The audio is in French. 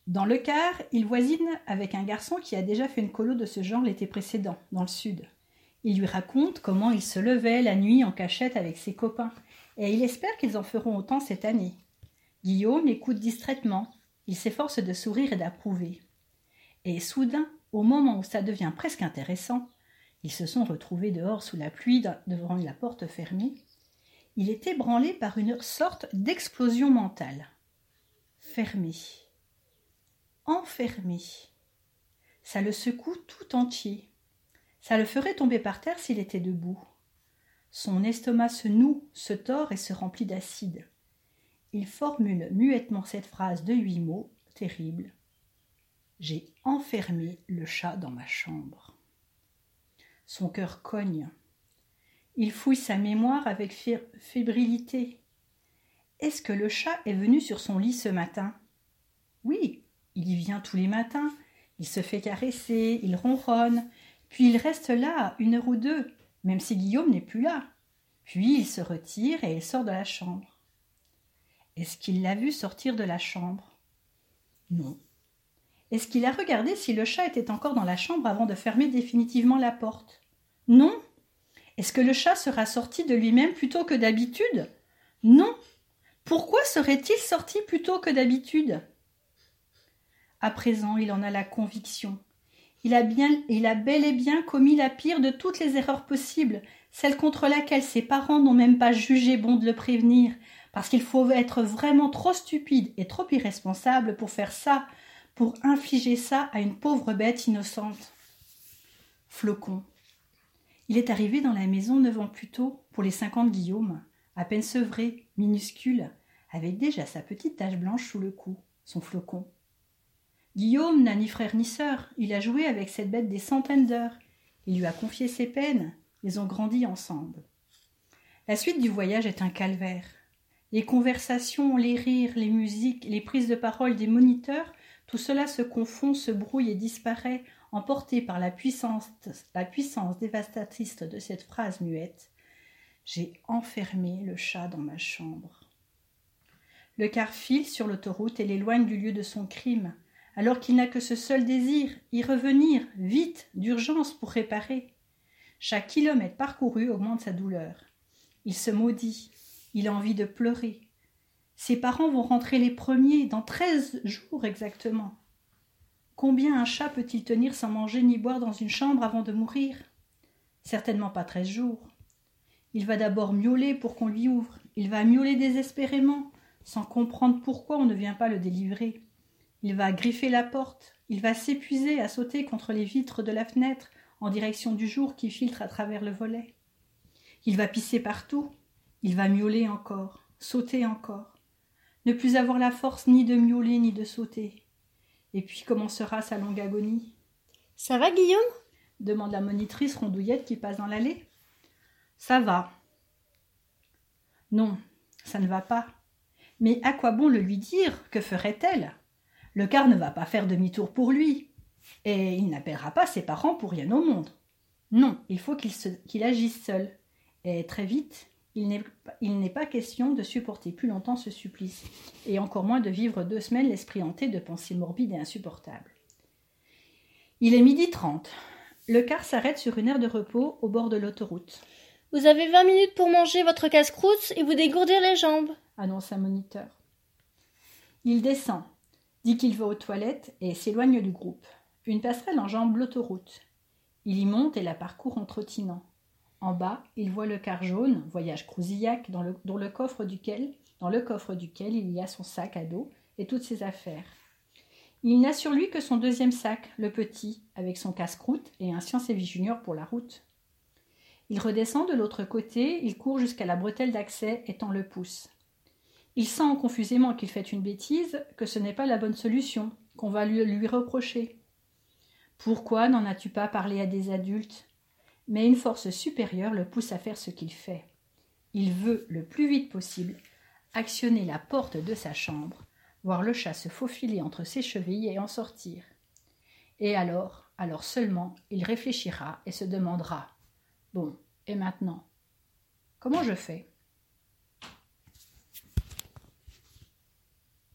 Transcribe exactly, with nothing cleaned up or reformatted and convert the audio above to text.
Dans le quart, il voisine avec un garçon qui a déjà fait une colo de ce genre l'été précédent, dans le sud. Il lui raconte comment il se levait la nuit en cachette avec ses copains, et il espère qu'ils en feront autant cette année. Guillaume écoute distraitement, il s'efforce de sourire et d'approuver. Et soudain, au moment où ça devient presque intéressant, ils se sont retrouvés dehors sous la pluie devant la porte fermée, il est ébranlé par une sorte d'explosion mentale. Fermé. Enfermé. Ça le secoue tout entier. Ça le ferait tomber par terre s'il était debout. Son estomac se noue, se tord et se remplit d'acide. Il formule muettement cette phrase de huit mots, terrible. « J'ai enfermé le chat dans ma chambre. » Son cœur cogne. Il fouille sa mémoire avec fébrilité. Est-ce que le chat est venu sur son lit ce matin ? Oui, il y vient tous les matins. Il se fait caresser, il ronronne, puis il reste là une heure ou deux, même si Guillaume n'est plus là. Puis il se retire et il sort de la chambre. Est-ce qu'il l'a vu sortir de la chambre ? Non. Est-ce qu'il a regardé si le chat était encore dans la chambre avant de fermer définitivement la porte ? Non. Est-ce que le chat sera sorti de lui-même plutôt que d'habitude ? Non. Pourquoi serait-il sorti plutôt que d'habitude ? À présent, il en a la conviction. Il a, bien, il a bel et bien commis la pire de toutes les erreurs possibles, celle contre laquelle ses parents n'ont même pas jugé bon de le prévenir, parce qu'il faut être vraiment trop stupide et trop irresponsable pour faire ça, pour infliger ça à une pauvre bête innocente. Flocon. Il est arrivé dans la maison neuf ans plus tôt, pour les cinq ans de Guillaume, à peine sevré, minuscule, avec déjà sa petite tache blanche sous le cou, son flocon. Guillaume n'a ni frère ni sœur, il a joué avec cette bête des centaines d'heures, il lui a confié ses peines, ils ont grandi ensemble. La suite du voyage est un calvaire. Les conversations, les rires, les musiques, les prises de parole des moniteurs, tout cela se confond, se brouille et disparaît, emporté par la puissance, la puissance dévastatrice de cette phrase muette. « J'ai enfermé le chat dans ma chambre. » Le car file sur l'autoroute et l'éloigne du lieu de son crime, alors qu'il n'a que ce seul désir, y revenir, vite, d'urgence pour réparer. Chaque kilomètre parcouru augmente sa douleur. Il se maudit, il a envie de pleurer. Ses parents vont rentrer les premiers, dans treize jours exactement. Combien un chat peut-il tenir sans manger ni boire dans une chambre avant de mourir ? Certainement pas treize jours. Il va d'abord miauler pour qu'on lui ouvre. Il va miauler désespérément, sans comprendre pourquoi on ne vient pas le délivrer. Il va griffer la porte. Il va s'épuiser à sauter contre les vitres de la fenêtre en direction du jour qui filtre à travers le volet. Il va pisser partout. Il va miauler encore, sauter encore. Ne plus avoir la force ni de miauler ni de sauter. Et puis commencera sa longue agonie. « Ça va, Guillaume ?» demande la monitrice rondouillette qui passe dans l'allée. « Ça va. » « Non, ça ne va pas. Mais à quoi bon le lui dire ? Que ferait-elle ? Le car ne va pas faire demi-tour pour lui. Et il n'appellera pas ses parents pour rien au monde. Non, il faut qu'il, se, qu'il agisse seul. Et très vite, il n'est, il n'est pas question de supporter plus longtemps ce supplice, et encore moins de vivre deux semaines l'esprit hanté de pensées morbides et insupportables. Il est midi trente. Le car s'arrête sur une aire de repos au bord de l'autoroute. « Vous avez vingt minutes pour manger votre casse-croûte et vous dégourdir les jambes » annonce un moniteur. Il descend, dit qu'il va aux toilettes et s'éloigne du groupe. Une passerelle enjambe l'autoroute. Il y monte et la parcourt en trottinant. En bas, il voit le car jaune, voyage Crousillac, dans le, dans le coffre duquel, dans le coffre duquel il y a son sac à dos et toutes ses affaires. Il n'a sur lui que son deuxième sac, le petit, avec son casse-croûte et un Science et Vie Junior pour la route. Il redescend de l'autre côté, il court jusqu'à la bretelle d'accès et tend le pouce. Il sent confusément qu'il fait une bêtise, que ce n'est pas la bonne solution, qu'on va lui, lui reprocher. Pourquoi n'en as-tu pas parlé à des adultes ? Mais une force supérieure le pousse à faire ce qu'il fait. Il veut, le plus vite possible, actionner la porte de sa chambre, voir le chat se faufiler entre ses chevilles et en sortir. Et alors, alors seulement, il réfléchira et se demandera « Bon, et maintenant ? Comment je fais ?